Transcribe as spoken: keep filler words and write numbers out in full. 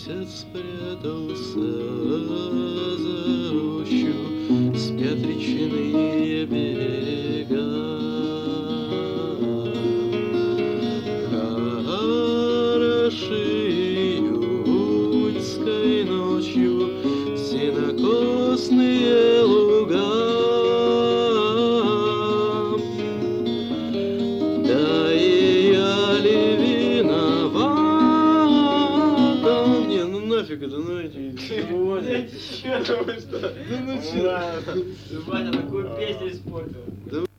Месяц спрятался за рощу, спят речные берега. Хороши июньской ночью сенокосные луга. Да и я ли виновата? Не, ну нафиг это, ну эти... Че, ну что? Да ну че? Ваня такую песню испортил.